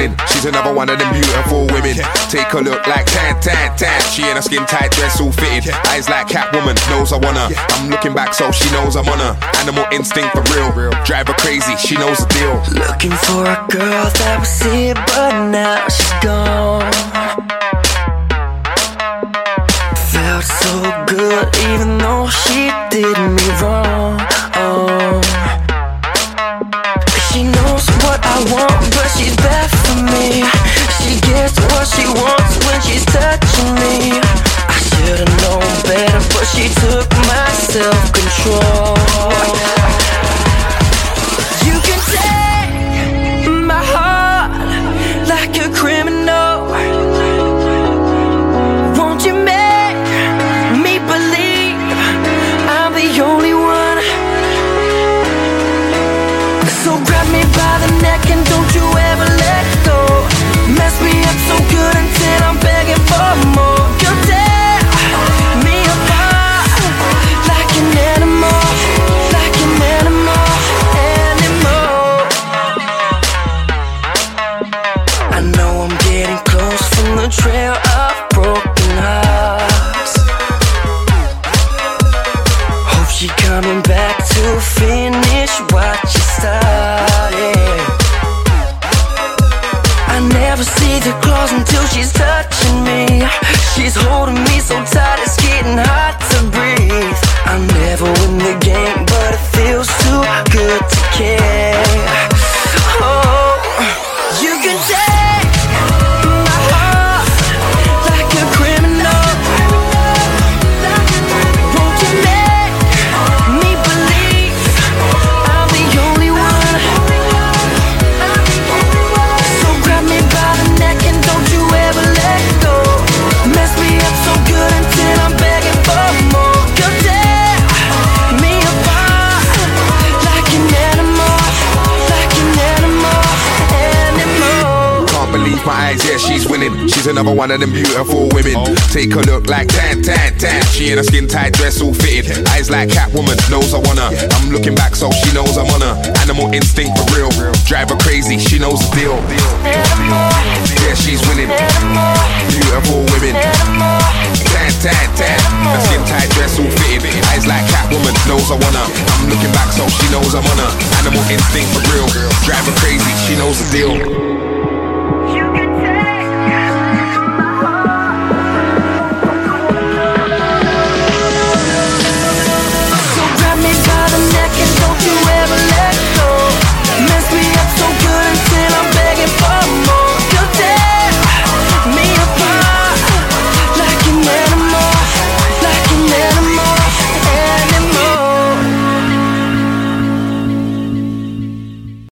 winning. She's another one of them beautiful women. Take a look like tan, tan, tan. She in a skin tight dress all fitted. Eyes like Catwoman, knows I want her. I'm looking back so she knows I'm on her. Animal instinct for real. Drive her crazy, she knows the deal. Looking for a girl that was here but now she's gone. Felt so good even though she did me wrong. She knows what I want but she's bad for me. She gets what she wants when she's touching me. I should've known better but she took my self-control. You can take my heart like a criminal. Won't you make me believe I'm the only one? So grab me by the neck and don't you ever let go. Mess me up so good until I'm begging for more. You tear me apart like an animal, like an animal, animal. I know I'm getting close from the trail of broken hearts. Hope she coming back to finish what she started. I never see the claws until she's touching me. She's holding me so tight it's getting hard to breathe. I'm never win the game but it feels too good to care. Oh, you can take my heart like a criminal. Won't you make me believe I'm the only one? So grab me by the neck and don't you ever let go. Mess me up so good until I'm begging for more. You tear me apart like an animal, like an animal, animal. Can't believe my eyes, yeah, she's winning. She's another one of them beautiful women. Take a look like tan, tan, tan. She in a skin tight dress all fitted. Eyes like Catwoman, knows I want her. I'm looking back so she knows I'm on her. Animal instinct for real. Drive her crazy, she knows the deal. Yeah, she's winning. Beautiful women. Tan, tan, tan. A skin tight dress all fitted. Eyes like Catwoman, knows I want her. I'm looking back so she knows I'm on her. Animal instinct for real. Drive her crazy, she knows the deal.